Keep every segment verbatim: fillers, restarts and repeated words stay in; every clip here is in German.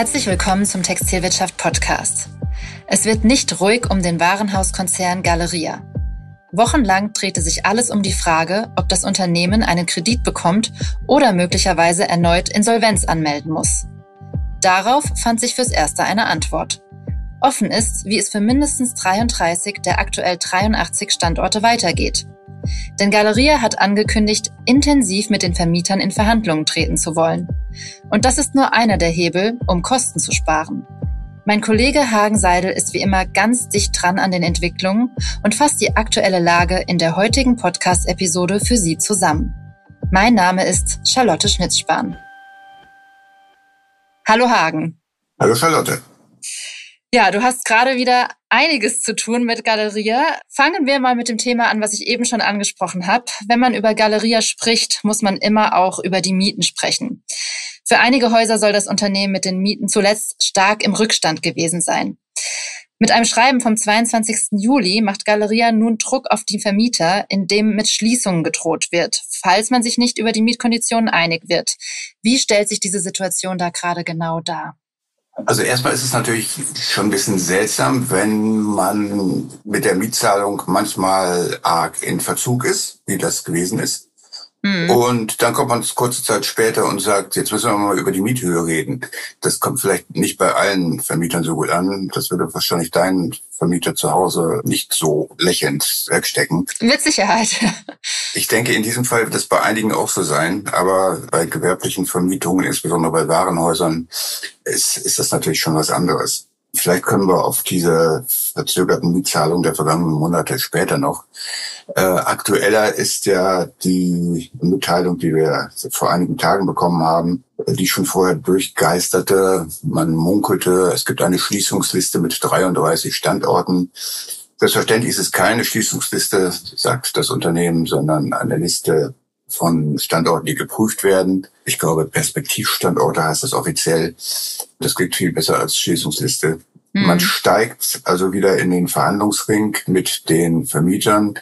Herzlich willkommen zum Textilwirtschaft-Podcast. Es wird nicht ruhig um den Warenhauskonzern Galeria. Wochenlang drehte sich alles um die Frage, ob das Unternehmen einen Kredit bekommt oder möglicherweise erneut Insolvenz anmelden muss. Darauf fand sich fürs Erste eine Antwort. Offen ist, wie es für mindestens dreiunddreißig der aktuell dreiundachtzig Standorte weitergeht. Denn Galeria hat angekündigt, intensiv mit den Vermietern in Verhandlungen treten zu wollen. Und das ist nur einer der Hebel, um Kosten zu sparen. Mein Kollege Hagen Seidel ist wie immer ganz dicht dran an den Entwicklungen und fasst die aktuelle Lage in der heutigen Podcast-Episode für Sie zusammen. Mein Name ist Charlotte Schnitzspahn. Hallo Hagen. Hallo Charlotte. Ja, du hast gerade wieder einiges zu tun mit Galeria. Fangen wir mal mit dem Thema an, was ich eben schon angesprochen habe. Wenn man über Galeria spricht, muss man immer auch über die Mieten sprechen. Für einige Häuser soll das Unternehmen mit den Mieten zuletzt stark im Rückstand gewesen sein. Mit einem Schreiben vom zweiundzwanzigsten Juli macht Galeria nun Druck auf die Vermieter, in dem mit Schließungen gedroht wird, falls man sich nicht über die Mietkonditionen einig wird. Wie stellt sich diese Situation da gerade genau dar? Also erstmal ist es natürlich schon ein bisschen seltsam, wenn man mit der Mietzahlung manchmal arg in Verzug ist, wie das gewesen ist. Mhm. Und dann kommt man kurze Zeit später und sagt, jetzt müssen wir mal über die Miethöhe reden. Das kommt vielleicht nicht bei allen Vermietern so gut an. Das würde wahrscheinlich deinen Vermieter zu Hause nicht so lächelnd wegstecken. Mit Sicherheit. Ich denke, in diesem Fall wird es bei einigen auch so sein. Aber bei gewerblichen Vermietungen, insbesondere bei Warenhäusern, ist, ist das natürlich schon was anderes. Vielleicht können wir auf diese verzögerten Mietzahlungen der vergangenen Monate später noch. Äh, aktueller ist ja die Mitteilung, die wir vor einigen Tagen bekommen haben, die schon vorher durchgeisterte. Man munkelte, es gibt eine Schließungsliste mit dreiunddreißig Standorten. Selbstverständlich ist es keine Schließungsliste, sagt das Unternehmen, sondern eine Liste von Standorten, die geprüft werden. Ich glaube, Perspektivstandorte heißt das offiziell. Das klingt viel besser als Schließungsliste. Mhm. Man steigt also wieder in den Verhandlungsring mit den Vermietern,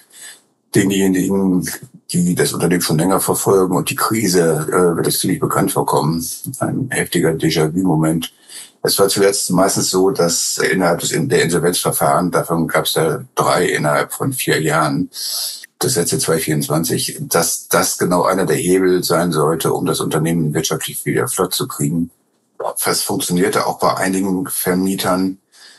denjenigen, die das Unternehmen schon länger verfolgen. Und die Krise äh, wird es ziemlich bekannt vorkommen. Ein heftiger Déjà-vu-Moment. Es war zuletzt meistens so, dass innerhalb des der Insolvenzverfahren, davon gab es ja drei innerhalb von vier Jahren, das letzte zweitausendvierundzwanzig, dass das genau einer der Hebel sein sollte, um das Unternehmen wirtschaftlich wieder flott zu kriegen. Das funktionierte auch bei einigen Vermietern.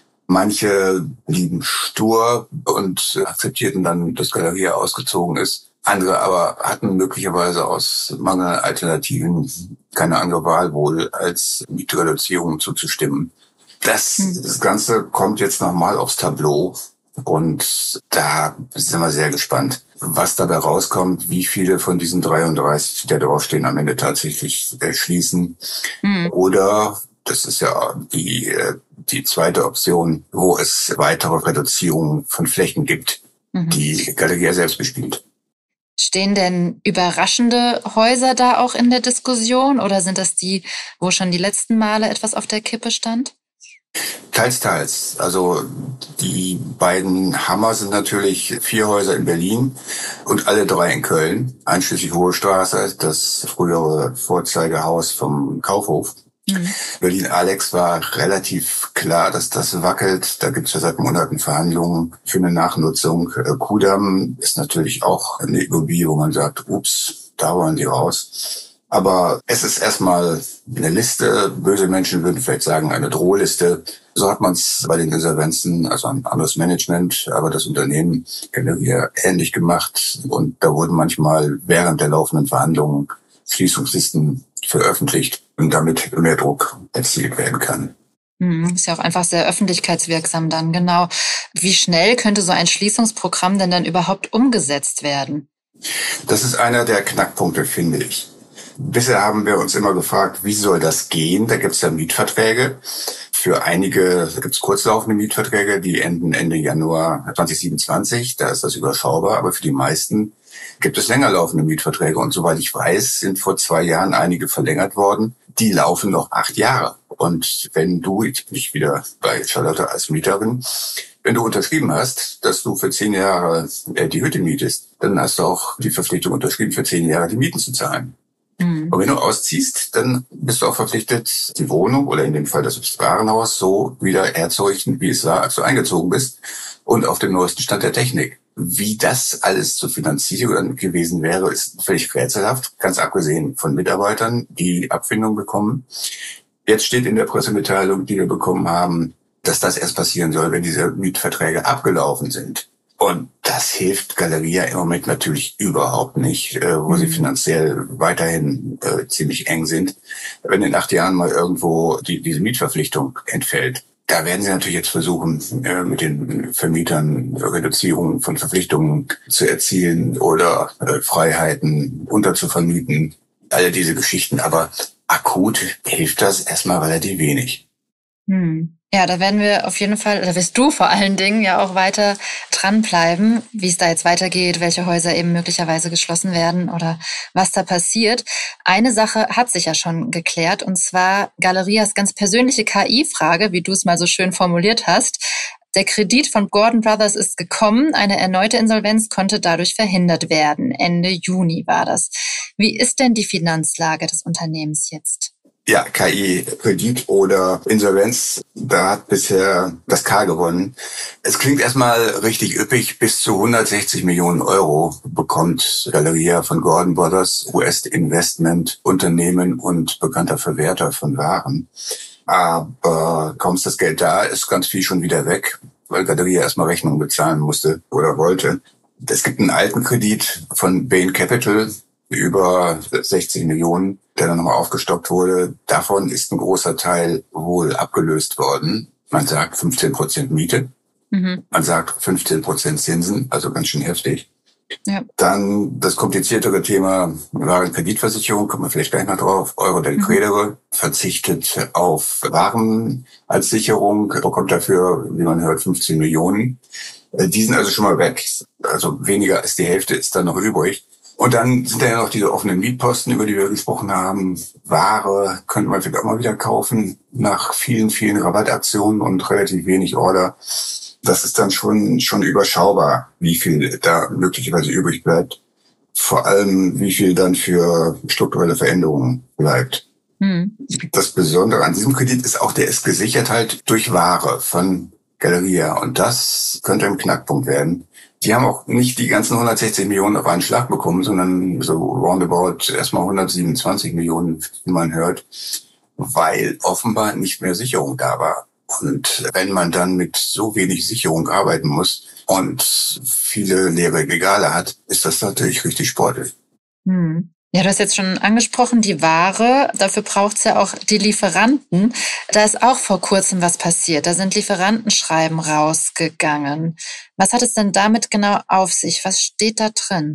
Manche blieben stur und akzeptierten dann, dass Galeria ausgezogen ist. Andere aber hatten möglicherweise aus Mangel an Alternativen keine andere Wahl wohl, als Mietreduzierungen zuzustimmen. Das, das Ganze kommt jetzt nochmal aufs Tableau. Und da sind wir sehr gespannt, was dabei rauskommt, wie viele von diesen dreiunddreißig, die da draufstehen, am Ende tatsächlich schließen. Mhm. Oder, das ist ja die, die zweite Option, wo es weitere Reduzierungen von Flächen gibt, mhm. die Galeria selbst bespielt. Stehen denn überraschende Häuser da auch in der Diskussion oder sind das die, wo schon die letzten Male etwas auf der Kippe stand? Teils, teils. Also die beiden Hammer sind natürlich vier Häuser in Berlin und alle drei in Köln, einschließlich Hohe Straße, das frühere Vorzeigehaus vom Kaufhof. Mhm. Berlin-Alex war relativ klar, dass das wackelt. Da gibt es ja seit Monaten Verhandlungen für eine Nachnutzung. Kudamm ist natürlich auch eine Immobilie, wo man sagt, ups, da wollen die raus. Aber es ist erstmal eine Liste. Böse Menschen würden vielleicht sagen, eine Drohliste. So hat man es bei den Insolvenzen, also ein anderes Management, aber das Unternehmen Galeria ähnlich gemacht. Und da wurden manchmal während der laufenden Verhandlungen Schließungslisten veröffentlicht und damit mehr Druck erzielt werden kann. Ist ja auch einfach sehr öffentlichkeitswirksam dann, genau. Wie schnell könnte so ein Schließungsprogramm denn dann überhaupt umgesetzt werden? Das ist einer der Knackpunkte, finde ich. Bisher haben wir uns immer gefragt, wie soll das gehen? Da gibt es ja Mietverträge. Für einige gibt es kurzlaufende Mietverträge, die enden Ende Januar zweitausendsiebenundzwanzig. Da ist das überschaubar, aber für die meisten gibt es länger laufende Mietverträge. Und soweit ich weiß, sind vor zwei Jahren einige verlängert worden. Die laufen noch acht Jahre. Und wenn du, jetzt bin ich wieder bei Charlotte als Mieterin, wenn du unterschrieben hast, dass du für zehn Jahre die Hütte mietest, dann hast du auch die Verpflichtung unterschrieben, für zehn Jahre die Mieten zu zahlen. Und wenn du ausziehst, dann bist du auch verpflichtet, die Wohnung oder in dem Fall das Warenhaus so wieder herzurichten, wie es war, als du eingezogen bist und auf dem neuesten Stand der Technik. Wie das alles zu finanzieren gewesen wäre, ist völlig rätselhaft, ganz abgesehen von Mitarbeitern, die Abfindung bekommen. Jetzt steht in der Pressemitteilung, die wir bekommen haben, dass das erst passieren soll, wenn diese Mietverträge abgelaufen sind. Und das hilft Galeria im Moment natürlich überhaupt nicht, äh, wo mhm. sie finanziell weiterhin äh, ziemlich eng sind. Wenn in acht Jahren mal irgendwo die, diese Mietverpflichtung entfällt, da werden sie natürlich jetzt versuchen, äh, mit den Vermietern Reduzierungen von Verpflichtungen zu erzielen oder äh, Freiheiten unterzuvermieten. Alle diese Geschichten. Aber akut hilft das erstmal relativ wenig. Hm. Ja, da werden wir auf jeden Fall, oder wirst du vor allen Dingen ja auch weiter dranbleiben, wie es da jetzt weitergeht, welche Häuser eben möglicherweise geschlossen werden oder was da passiert. Eine Sache hat sich ja schon geklärt, und zwar Galerias ganz persönliche K I-Frage, wie du es mal so schön formuliert hast. Der Kredit von Gordon Brothers ist gekommen, eine erneute Insolvenz konnte dadurch verhindert werden. Ende Juni war das. Wie ist denn die Finanzlage des Unternehmens jetzt? Ja, K I-Kredit oder Insolvenz, da hat bisher das K gewonnen. Es klingt erstmal richtig üppig, bis zu hundertsechzig Millionen Euro bekommt Galeria von Gordon Brothers, U S-Investment-Unternehmen und bekannter Verwerter von Waren. Aber kaum ist das Geld da, ist ganz viel schon wieder weg, weil Galeria erstmal Rechnungen bezahlen musste oder wollte. Es gibt einen alten Kredit von Bain Capital, über sechzig Millionen, der dann nochmal aufgestockt wurde. Davon ist ein großer Teil wohl abgelöst worden. Man sagt fünfzehn Prozent Miete. Mhm. Man sagt fünfzehn Prozent Zinsen, also ganz schön heftig. Ja. Dann das kompliziertere Thema Warenkreditversicherung, kommen wir vielleicht gleich noch drauf. Euro del Credere mhm. verzichtet auf Waren als Sicherung, bekommt dafür, wie man hört, fünfzehn Millionen. Die sind also schon mal weg. Also weniger als die Hälfte ist dann noch übrig. Und dann sind da ja noch diese offenen Mietposten, über die wir gesprochen haben. Ware könnte man vielleicht auch mal wieder kaufen, nach vielen, vielen Rabattaktionen und relativ wenig Order. Das ist dann schon schon überschaubar, wie viel da möglicherweise übrig bleibt. Vor allem, wie viel dann für strukturelle Veränderungen bleibt. Hm. Das Besondere an diesem Kredit ist auch, der ist gesichert halt durch Ware von Galeria. Und das könnte ein Knackpunkt werden. Die haben auch nicht die ganzen hundertsechzig Millionen auf einen Schlag bekommen, sondern so roundabout erstmal hundertsiebenundzwanzig Millionen, wie man hört, weil offenbar nicht mehr Sicherung da war. Und wenn man dann mit so wenig Sicherung arbeiten muss und viele leere Regale hat, ist das natürlich richtig sportlich. Hm. Ja, du hast jetzt schon angesprochen, die Ware, dafür braucht's ja auch die Lieferanten. Da ist auch vor kurzem was passiert. Da sind Lieferantenschreiben rausgegangen. Was hat es denn damit genau auf sich? Was steht da drin?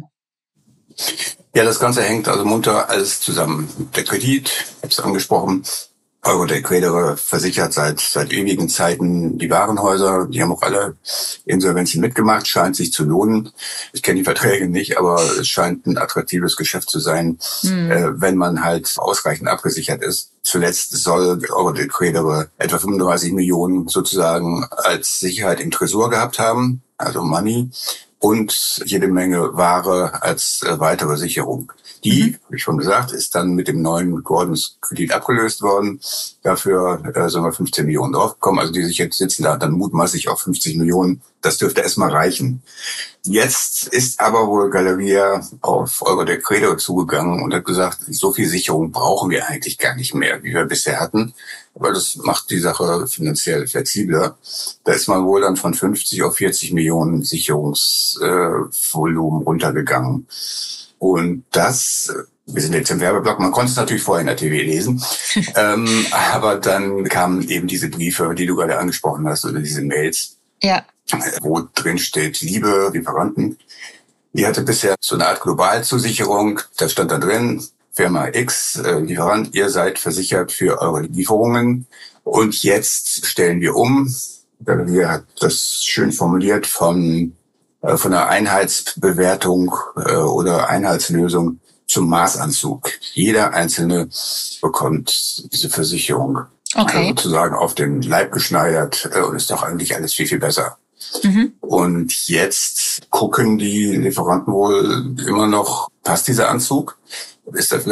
Ja, das Ganze hängt also munter alles zusammen. Der Kredit, ich habe es angesprochen, Euro del Credere versichert seit seit ewigen Zeiten die Warenhäuser. Die haben auch alle Insolvenzen mitgemacht, scheint sich zu lohnen. Ich kenne die Verträge nicht, aber es scheint ein attraktives Geschäft zu sein, mhm. äh, wenn man halt ausreichend abgesichert ist. Zuletzt soll Euro del Credere etwa fünfunddreißig Millionen sozusagen als Sicherheit im Tresor gehabt haben, also Money, und jede Menge Ware als äh, weitere Sicherung. Die, wie schon gesagt, ist dann mit dem neuen Gordons Kredit abgelöst worden. Dafür äh, sollen wir fünfzehn Millionen draufgekommen. Also die sich jetzt sitzen da dann mutmaßlich auf fünfzig Millionen. Das dürfte erstmal reichen. Jetzt ist aber wohl Galeria auf Euro del Credere zugegangen und hat gesagt, so viel Sicherung brauchen wir eigentlich gar nicht mehr, wie wir bisher hatten. Weil das macht die Sache finanziell flexibler. Da ist man wohl dann von fünfzig auf vierzig Millionen Sicherungsvolumen äh, runtergegangen. Und das, wir sind jetzt im Werbeblock, man konnte es natürlich vorher in der T V lesen, ähm, aber dann kamen eben diese Briefe, die du gerade angesprochen hast, oder diese Mails, ja, wo drin steht, liebe Lieferanten, die hatte bisher so eine Art Globalzusicherung, da stand da drin, Firma X, äh, Lieferant, ihr seid versichert für eure Lieferungen und jetzt stellen wir um. Wir hat das schön formuliert von von der Einheitsbewertung äh, oder Einheitslösung zum Maßanzug. Jeder Einzelne bekommt diese Versicherung okay. also sozusagen auf den Leib geschneidert äh, und ist doch eigentlich alles viel, viel besser. Mhm. Und jetzt gucken die Lieferanten wohl immer noch, passt dieser Anzug? Ist er vielleicht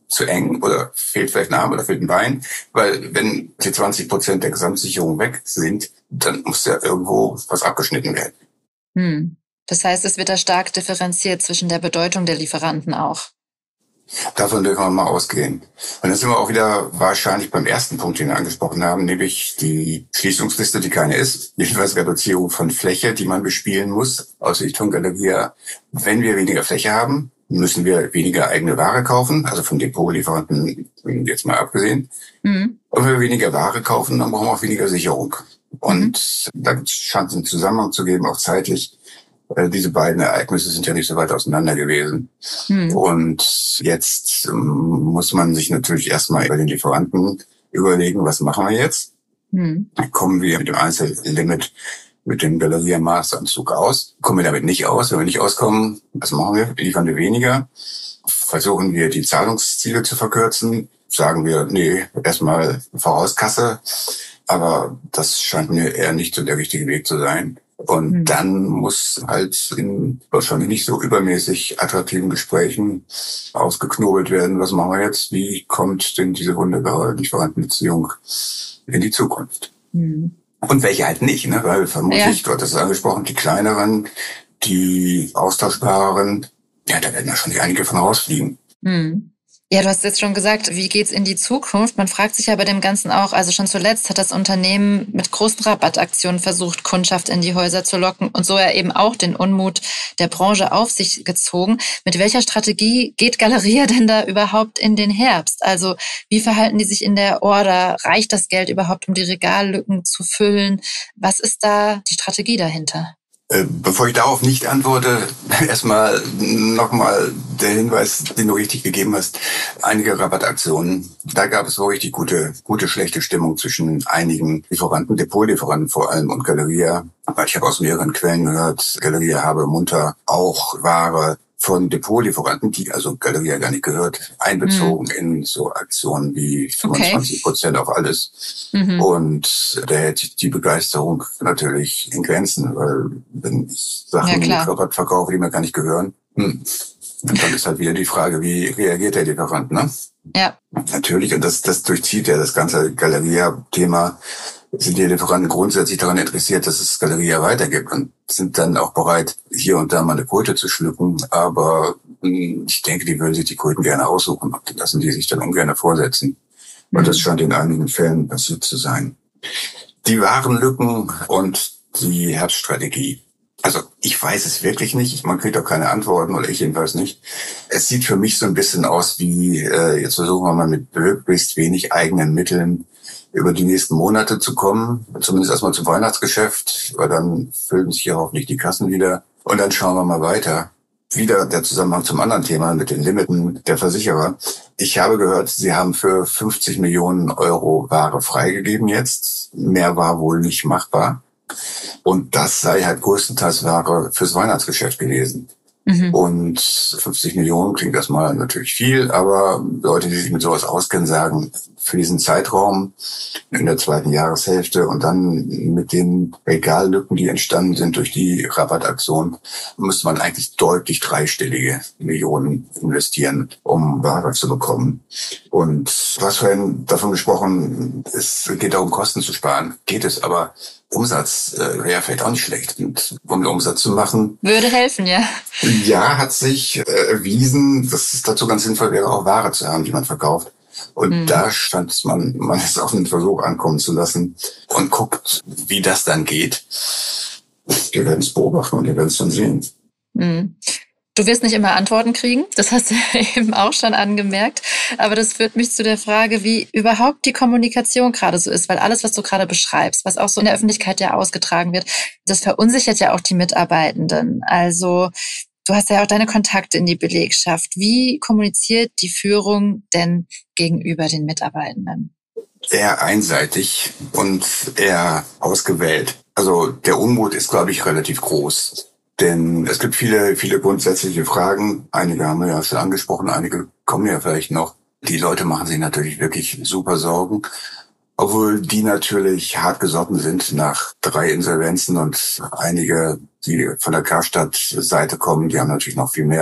zu eng oder fehlt vielleicht ein Arm oder fehlt ein Bein. Weil wenn die zwanzig Prozent der Gesamtsicherung weg sind, dann muss ja irgendwo was abgeschnitten werden. Hm. Das heißt, es wird da stark differenziert zwischen der Bedeutung der Lieferanten auch. Davon dürfen wir mal ausgehen. Und dann sind wir auch wieder wahrscheinlich beim ersten Punkt, den wir angesprochen haben, nämlich die Schließungsliste, die keine ist. Jedenfalls Reduzierung von Fläche, die man bespielen muss, aus Sicht von Galeria. Wenn wir weniger Fläche haben, müssen wir weniger eigene Ware kaufen, also von Depotlieferanten jetzt mal abgesehen. Mhm. Und wenn wir weniger Ware kaufen, dann brauchen wir auch weniger Sicherung. Und mhm. da scheint es einen Zusammenhang zu geben, auch zeitlich. Diese beiden Ereignisse sind ja nicht so weit auseinander gewesen. Hm. Und jetzt ähm, muss man sich natürlich erstmal bei den Lieferanten überlegen, was machen wir jetzt? Hm. Kommen wir mit dem Einzellimit, mit dem Galeria-Maßanzug aus? Kommen wir damit nicht aus? Wenn wir nicht auskommen, was machen wir? Liefern wir weniger? Versuchen wir, die Zahlungsziele zu verkürzen? Sagen wir, nee, erstmal Vorauskasse. Aber das scheint mir eher nicht so der richtige Weg zu sein. Und mhm. dann muss halt in wahrscheinlich nicht so übermäßig attraktiven Gesprächen ausgeknobelt werden, was machen wir jetzt? Wie kommt denn diese wunderbare Lieferantenbeziehung in die Zukunft? Mhm. Und welche halt nicht, ne? Weil vermutlich, ja. du hattest es angesprochen, die kleineren, die austauschbareren, ja, da werden ja schon einige von rausfliegen. Mhm. Ja, du hast jetzt schon gesagt, wie geht's in die Zukunft? Man fragt sich ja bei dem Ganzen auch, also schon zuletzt hat das Unternehmen mit großen Rabattaktionen versucht, Kundschaft in die Häuser zu locken und so ja eben auch den Unmut der Branche auf sich gezogen. Mit welcher Strategie geht Galeria denn da überhaupt in den Herbst? Also wie verhalten die sich in der Order? Reicht das Geld überhaupt, um die Regallücken zu füllen? Was ist da die Strategie dahinter? Bevor ich darauf nicht antworte, erstmal nochmal der Hinweis, den du richtig gegeben hast. Einige Rabattaktionen, da gab es wohl richtig gute, gute, schlechte Stimmung zwischen einigen Lieferanten, Depotlieferanten vor allem und Galeria. Aber ich habe aus mehreren Quellen gehört, Galeria habe munter auch Ware von Depotlieferanten, die also Galeria gar nicht gehört, einbezogen mhm. in so Aktionen wie fünfundzwanzig Prozent okay. auf alles. Mhm. Und da hält die Begeisterung natürlich in Grenzen, weil wenn ich Sachen ja, Rabatt verkaufe, die mir gar nicht gehören, hm. und dann ist halt wieder die Frage, wie reagiert der Lieferant, ne? Ja. Natürlich, und das, das durchzieht ja das ganze Galeria-Thema, sind die Lieferanten grundsätzlich daran interessiert, dass es Galeria weitergibt und sind dann auch bereit, hier und da mal eine Quote zu schlucken. Aber ich denke, die würden sich die Quoten gerne aussuchen und lassen die sich dann ungern vorsetzen. Mhm. Und das scheint in einigen Fällen passiert zu sein. Die Warenlücken und die Herbststrategie. Also ich weiß es wirklich nicht. Man kriegt auch keine Antworten, oder ich jedenfalls nicht. Es sieht für mich so ein bisschen aus wie, äh, jetzt versuchen wir mal mit möglichst wenig eigenen Mitteln über die nächsten Monate zu kommen, zumindest erstmal zum Weihnachtsgeschäft, weil dann füllen sich ja hoffentlich die Kassen wieder. Und dann schauen wir mal weiter. Wieder der Zusammenhang zum anderen Thema mit den Limiten der Versicherer. Ich habe gehört, sie haben für fünfzig Millionen Euro Ware freigegeben jetzt. Mehr war wohl nicht machbar. Und das sei halt größtenteils Ware fürs Weihnachtsgeschäft gewesen. Mhm. Und fünfzig Millionen klingt erstmal natürlich viel, aber Leute, die sich mit sowas auskennen, sagen, für diesen Zeitraum in der zweiten Jahreshälfte und dann mit den Regallücken, die entstanden sind durch die Rabattaktion, müsste man eigentlich deutlich dreistellige Millionen investieren, um Ware zu bekommen. Und du hast vorhin davon gesprochen, es geht darum, Kosten zu sparen. Geht es, aber Umsatz äh, wäre vielleicht auch nicht schlecht. Und um den Umsatz zu machen... Würde helfen, ja. Ja, hat sich äh, erwiesen, dass es dazu ganz sinnvoll wäre, auch Ware zu haben, die man verkauft. Und mhm. da stand man, man es auf einen Versuch ankommen zu lassen und guckt, wie das dann geht. Wir werden es beobachten und wir werden es dann sehen. Mhm. Du wirst nicht immer Antworten kriegen, das hast du eben auch schon angemerkt. Aber das führt mich zu der Frage, wie überhaupt die Kommunikation gerade so ist. Weil alles, was du gerade beschreibst, was auch so in der Öffentlichkeit ja ausgetragen wird, das verunsichert ja auch die Mitarbeitenden. Also du hast ja auch deine Kontakte in die Belegschaft. Wie kommuniziert die Führung denn gegenüber den Mitarbeitenden? Eher einseitig und eher ausgewählt. Also der Unmut ist, glaube ich, relativ groß. Denn es gibt viele, viele grundsätzliche Fragen. Einige haben wir ja schon angesprochen, einige kommen ja vielleicht noch. Die Leute machen sich natürlich wirklich super Sorgen, obwohl die natürlich hart gesotten sind nach drei Insolvenzen und einige, die von der Karstadt-Seite kommen, die haben natürlich noch viel mehr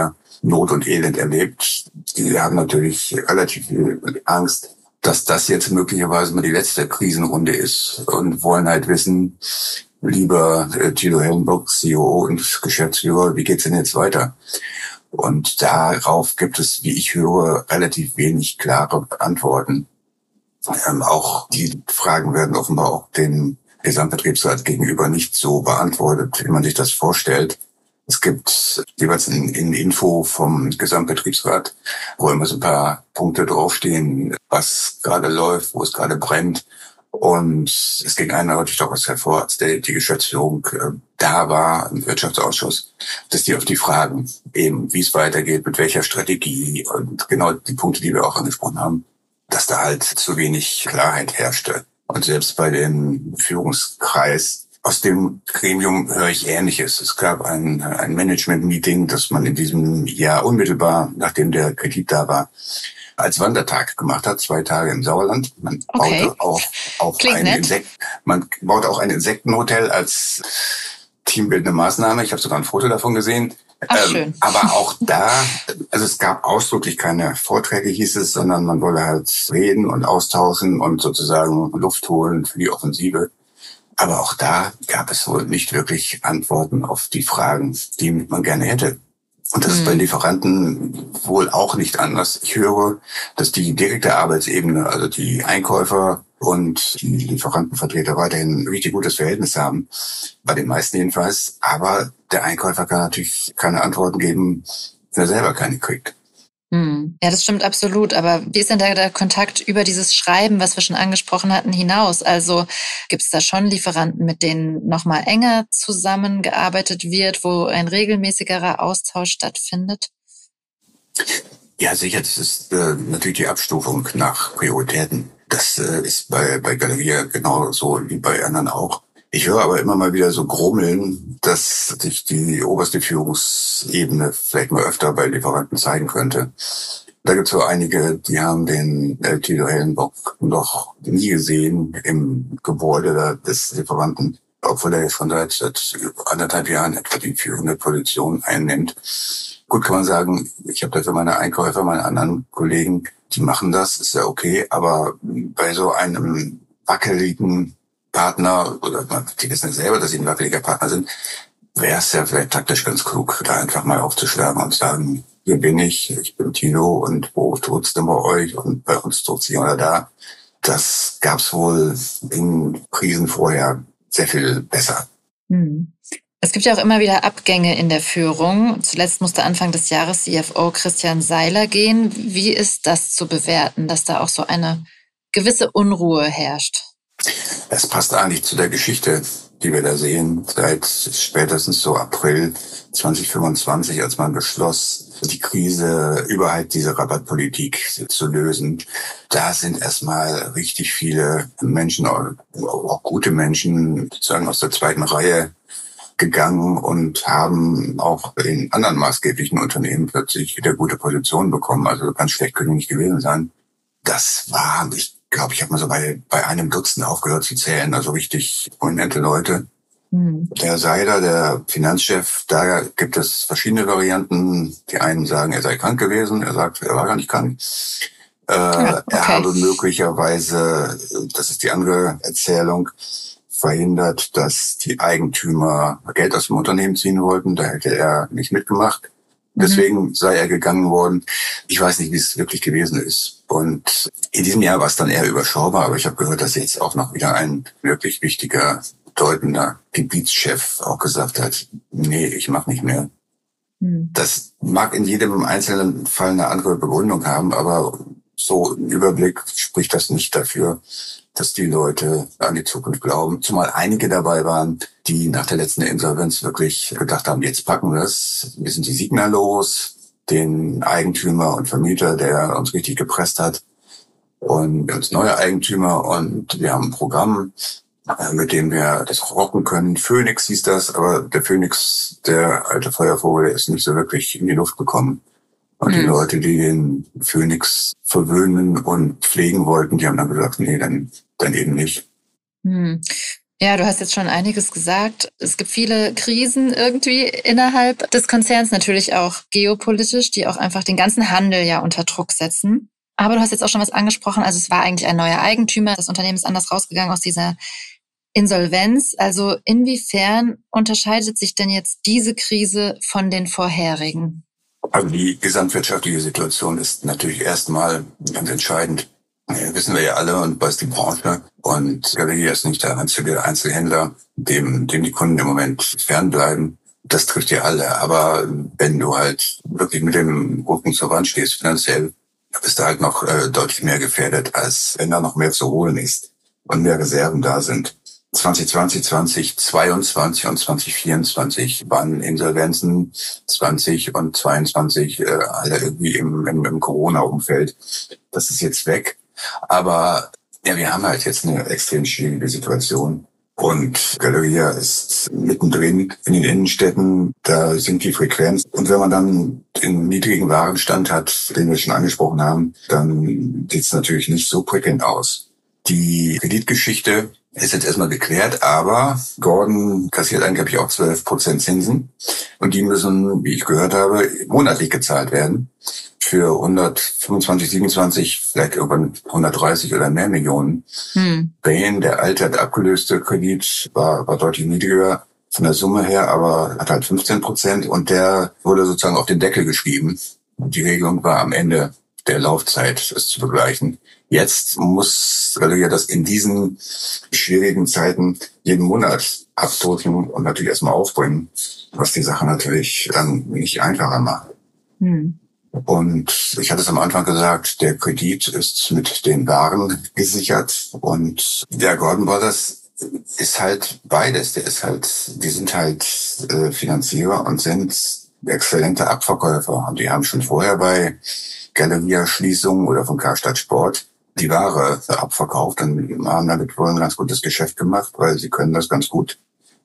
Not und Elend erlebt. Die haben natürlich relativ viel Angst, dass das jetzt möglicherweise mal die letzte Krisenrunde ist und wollen halt wissen, lieber äh, Thilo Hellenburg, C E O und Geschäftsführer, wie geht's denn jetzt weiter? Und darauf gibt es, wie ich höre, relativ wenig klare Antworten. Ähm, auch die Fragen werden offenbar auch dem Gesamtbetriebsrat gegenüber nicht so beantwortet, wie man sich das vorstellt. Es gibt jeweils in, in Info vom Gesamtbetriebsrat, wo immer so ein paar Punkte draufstehen, was gerade läuft, wo es gerade brennt. Und es ging eindeutig daraus hervor, als der, die Geschäftsführung äh, da war im Wirtschaftsausschuss, dass die auf die Fragen eben, wie es weitergeht, mit welcher Strategie und genau die Punkte, die wir auch angesprochen haben, dass da halt zu wenig Klarheit herrschte. Und selbst bei dem Führungskreis, aus dem Gremium höre ich Ähnliches. Es gab ein, ein Management-Meeting, das man in diesem Jahr unmittelbar, nachdem der Kredit da war, als Wandertag gemacht hat, zwei Tage im Sauerland. Man Okay. baute auch, auch ein Insekt, man baut auch ein Insektenhotel als teambildende Maßnahme. Ich habe sogar ein Foto davon gesehen. Ach, ähm, schön. Aber auch da, also es gab ausdrücklich keine Vorträge, hieß es, sondern man wolle halt reden und austauschen und sozusagen Luft holen für die Offensive. Aber auch da gab es wohl nicht wirklich Antworten auf die Fragen, die man gerne hätte. Und das ist bei Lieferanten wohl auch nicht anders. Ich höre, dass die direkte Arbeitsebene, also die Einkäufer und die Lieferantenvertreter weiterhin ein richtig gutes Verhältnis haben. Bei den meisten jedenfalls. Aber der Einkäufer kann natürlich keine Antworten geben, wenn er selber keine kriegt. Hm. Ja, das stimmt absolut. Aber wie ist denn da der Kontakt über dieses Schreiben, was wir schon angesprochen hatten, hinaus? Also gibt es da schon Lieferanten, mit denen nochmal enger zusammengearbeitet wird, wo ein regelmäßigerer Austausch stattfindet? Ja, sicher. Das ist äh, natürlich die Abstufung nach Prioritäten. Das äh, ist bei, bei Galeria genauso wie bei anderen auch. Ich höre aber immer mal wieder so grummeln, dass sich die oberste Führungsebene vielleicht mal öfter bei Lieferanten zeigen könnte. Da gibt es so einige, die haben den äh, Thilo Hellenburg noch nie gesehen im Gebäude des Lieferanten, obwohl er schon seit, seit anderthalb Jahren etwa die führende Position einnimmt. Gut, kann man sagen, ich habe dafür meine Einkäufer, meine anderen Kollegen, die machen das, ist ja okay, aber bei so einem wackeligen Partner, oder die wissen ja selber, dass sie ein wackeliger Partner sind, wäre es ja vielleicht taktisch ganz klug, da einfach mal aufzuschlagen und sagen, hier bin ich, ich bin Thilo und wo tut's denn bei euch und bei uns tut's hier oder da. Das gab's wohl in Krisen vorher sehr viel besser. Hm. Es gibt ja auch immer wieder Abgänge in der Führung. Zuletzt musste Anfang des Jahres C F O Christian Seiler gehen. Wie ist das zu bewerten, dass da auch so eine gewisse Unruhe herrscht? Es passt eigentlich zu der Geschichte, die wir da sehen, seit spätestens so April zwanzig fünfundzwanzig, als man beschloss, die Krise über halt diese Rabattpolitik zu lösen. Da sind erstmal richtig viele Menschen, auch gute Menschen, sozusagen aus der zweiten Reihe gegangen und haben auch in anderen maßgeblichen Unternehmen plötzlich wieder gute Positionen bekommen. Also ganz schlecht können die nicht gewesen sein. Das war, ich glaube, ich habe mal so bei, bei einem Dutzend aufgehört zu zählen, also richtig prominente Leute. Mhm. Der Seiler, der Finanzchef, da gibt es verschiedene Varianten. Die einen sagen, er sei krank gewesen, er sagt, er war gar nicht krank. Äh, ja, okay. Er habe möglicherweise, das ist die andere Erzählung, verhindert, dass die Eigentümer Geld aus dem Unternehmen ziehen wollten. Da hätte er nicht mitgemacht. Deswegen mhm. sei er gegangen worden. Ich weiß nicht, wie es wirklich gewesen ist. Und in diesem Jahr war es dann eher überschaubar, aber ich habe gehört, dass jetzt auch noch wieder ein wirklich wichtiger, bedeutender Gebietschef auch gesagt hat, nee, ich mache nicht mehr. Mhm. Das mag in jedem einzelnen Fall eine andere Begründung haben, aber so im Überblick spricht das nicht dafür, dass die Leute an die Zukunft glauben. Zumal einige dabei waren, die nach der letzten Insolvenz wirklich gedacht haben, jetzt packen wir es, wir sind die Signa los, den Eigentümer und Vermieter, der uns richtig gepresst hat, und als neue Eigentümer, und wir haben ein Programm, mit dem wir das rocken können. Phoenix hieß das, aber der Phoenix, der alte Feuervogel, der ist nicht so wirklich in die Luft gekommen. Und die hm. Leute, die den Phoenix verwöhnen und pflegen wollten, die haben dann gesagt, nee, dann, dann eben nicht. Hm. Ja, du hast jetzt schon einiges gesagt. Es gibt viele Krisen irgendwie innerhalb des Konzerns, natürlich auch geopolitisch, die auch einfach den ganzen Handel ja unter Druck setzen. Aber du hast jetzt auch schon was angesprochen. Also es war eigentlich ein neuer Eigentümer. Das Unternehmen ist anders rausgegangen aus dieser Insolvenz. Also inwiefern unterscheidet sich denn jetzt diese Krise von den vorherigen? Also die gesamtwirtschaftliche Situation ist natürlich erstmal ganz entscheidend. Ja, wissen wir ja alle und weiß die Branche. Und Galeria ist nicht der einzige Einzelhändler, dem, dem die Kunden im Moment fernbleiben. Das trifft ja alle. Aber wenn du halt wirklich mit dem Rücken zur Wand stehst finanziell, bist du halt noch äh, deutlich mehr gefährdet, als wenn da noch mehr zu holen ist und mehr Reserven da sind. zwanzig zwanzig, zwanzig zweiundzwanzig und zwanzig vierundzwanzig waren Insolvenzen, zwanzig und zweiundzwanzig äh, alle irgendwie im, im, im Corona-Umfeld. Das ist jetzt weg. Aber ja, wir haben halt jetzt eine extrem schwierige Situation. Und Galeria ist mittendrin in den Innenstädten, da sinkt die Frequenz. Und wenn man dann den niedrigen Warenstand hat, den wir schon angesprochen haben, dann sieht es natürlich nicht so prickelnd aus. Die Kreditgeschichte ist jetzt erstmal geklärt, aber Gordon kassiert angeblich auch zwölf Prozent Zinsen. Und die müssen, wie ich gehört habe, monatlich gezahlt werden. Für hundertfünfundzwanzig, siebenundzwanzig, vielleicht irgendwann hundertdreißig oder mehr Millionen. Hm. Bain, der alte, hat abgelöste Kredit, war, war deutlich niedriger von der Summe her, aber hat halt fünfzehn Prozent und der wurde sozusagen auf den Deckel geschrieben. Und die Regelung war am Ende der Laufzeit, es zu begleichen. Jetzt muss Galeria das in diesen schwierigen Zeiten jeden Monat abdrücken und natürlich erstmal aufbringen, was die Sache natürlich dann nicht einfacher macht. Hm. Und ich hatte es am Anfang gesagt, der Kredit ist mit den Waren gesichert und der Gordon Brothers ist halt beides. Der ist halt, die sind halt äh, Finanzierer und sind exzellente Abverkäufer. Und die haben schon vorher bei Galeria-Schließungen oder von Karstadt Sport die Ware abverkauft und haben damit wohl ein ganz gutes Geschäft gemacht, weil sie können das ganz gut.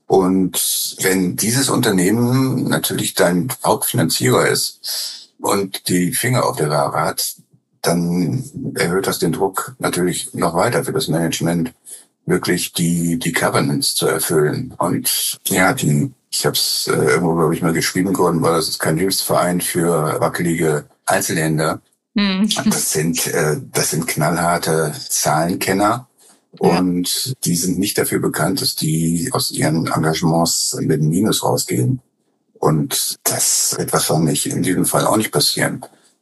Und wenn dieses Unternehmen natürlich dein Hauptfinanzierer ist und die Finger auf der Ware hat, dann erhöht das den Druck natürlich noch weiter für das Management, wirklich die die Covenants zu erfüllen. Und ja, die, ich habe es äh, irgendwo, glaube ich, mal geschrieben worden, weil das ist kein Hilfsverein für wackelige Einzelhändler. Hm. Das sind äh, das sind knallharte Zahlenkenner. Ja. Und die sind nicht dafür bekannt, dass die aus ihren Engagements mit einem Minus rausgehen. Und das wird wahrscheinlich in diesem Fall auch nicht passieren.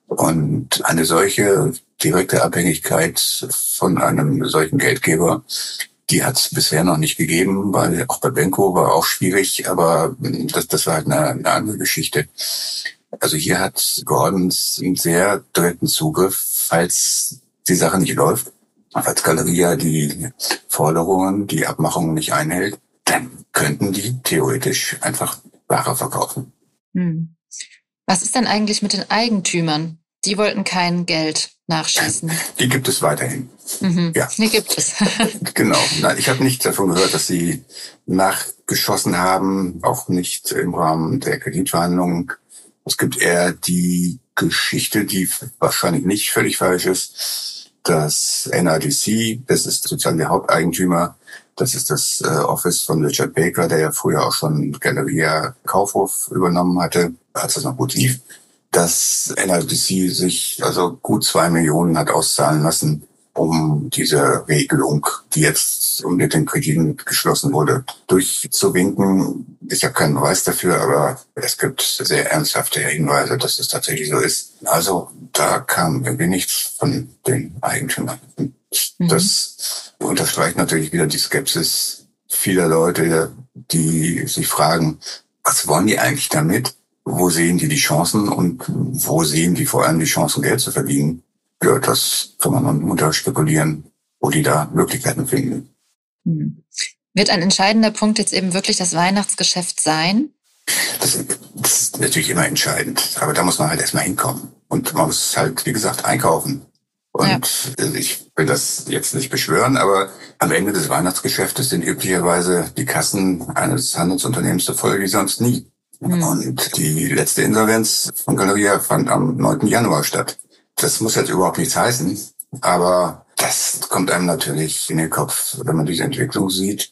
Und eine solche direkte Abhängigkeit von einem solchen Geldgeber, die hat es bisher noch nicht gegeben, weil auch bei Benko war auch schwierig, aber das, das war halt eine, eine andere Geschichte. Also hier hat Gordon einen sehr direkten Zugriff, falls die Sache nicht läuft, falls Galeria die Forderungen, die Abmachungen nicht einhält, dann könnten die theoretisch einfach Ware verkaufen. Hm. Was ist denn eigentlich mit den Eigentümern? Die wollten kein Geld nachschießen. Die gibt es weiterhin. Mhm. Ja. Die gibt es. Genau. Nein, ich habe nicht davon gehört, dass sie nachgeschossen haben, auch nicht im Rahmen der Kreditverhandlungen. Es gibt eher die Geschichte, die wahrscheinlich nicht völlig falsch ist, dass N R D C, das ist sozusagen der Haupteigentümer, das ist das äh, Office von Richard Baker, der ja früher auch schon Galeria Kaufhof übernommen hatte, als das noch gut lief, dass N R D C sich also gut zwei Millionen hat auszahlen lassen, um diese Regelung, die jetzt mit den Krediten geschlossen wurde, durchzuwinken. Ich habe keinen Beweis dafür, aber es gibt sehr ernsthafte Hinweise, dass es tatsächlich so ist. Also da kam irgendwie nichts von den Eigentümern. Und mhm. das unterstreicht natürlich wieder die Skepsis vieler Leute, die sich fragen, was wollen die eigentlich damit? Wo sehen die die Chancen und wo sehen die vor allem die Chancen, Geld zu verdienen? Ja, das kann man dann unter spekulieren, wo die da Möglichkeiten finden. Hm. Wird ein entscheidender Punkt jetzt eben wirklich das Weihnachtsgeschäft sein? Das, das ist natürlich immer entscheidend, aber da muss man halt erstmal hinkommen. Und man muss halt, wie gesagt, einkaufen. Und ja. Ich will das jetzt nicht beschwören, aber am Ende des Weihnachtsgeschäftes sind üblicherweise die Kassen eines Handelsunternehmens so voll wie sonst nie. Hm. Und die letzte Insolvenz von Galeria fand am neunten Januar statt. Das muss jetzt überhaupt nichts heißen, aber das kommt einem natürlich in den Kopf, wenn man diese Entwicklung sieht.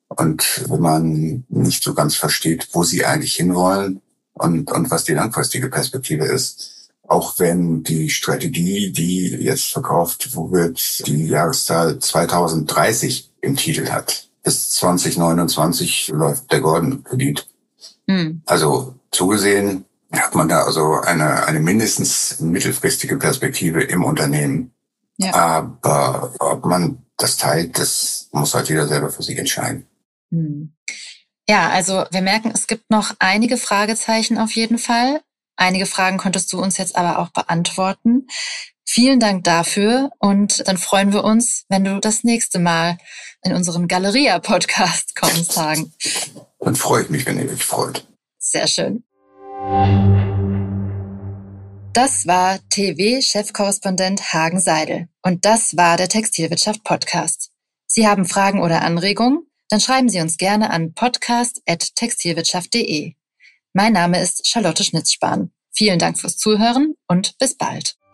Und wenn man nicht so ganz versteht, wo sie eigentlich hinwollen und, und was die langfristige Perspektive ist, auch wenn die Strategie, die jetzt verkauft wird, die Jahreszahl zwanzig dreißig im Titel hat. Bis zwanzig neunundzwanzig läuft der Gordon-Kredit. Mhm. Also zugesehen hat man da also eine, eine mindestens mittelfristige Perspektive im Unternehmen. Ja. Aber ob man das teilt, das muss halt jeder selber für sich entscheiden. Ja, also wir merken, es gibt noch einige Fragezeichen auf jeden Fall. Einige Fragen konntest du uns jetzt aber auch beantworten. Vielen Dank dafür und dann freuen wir uns, wenn du das nächste Mal in unseren Galeria-Podcast kommst, Hagen. Dann freue ich mich, wenn ihr euch freut. Sehr schön. Das war T V-Chefkorrespondent Hagen Seidel und das war der Textilwirtschaft-Podcast. Sie haben Fragen oder Anregungen? Dann schreiben Sie uns gerne an podcast at textilwirtschaft punkt de. Mein Name ist Charlotte Schnitzspahn. Vielen Dank fürs Zuhören und bis bald.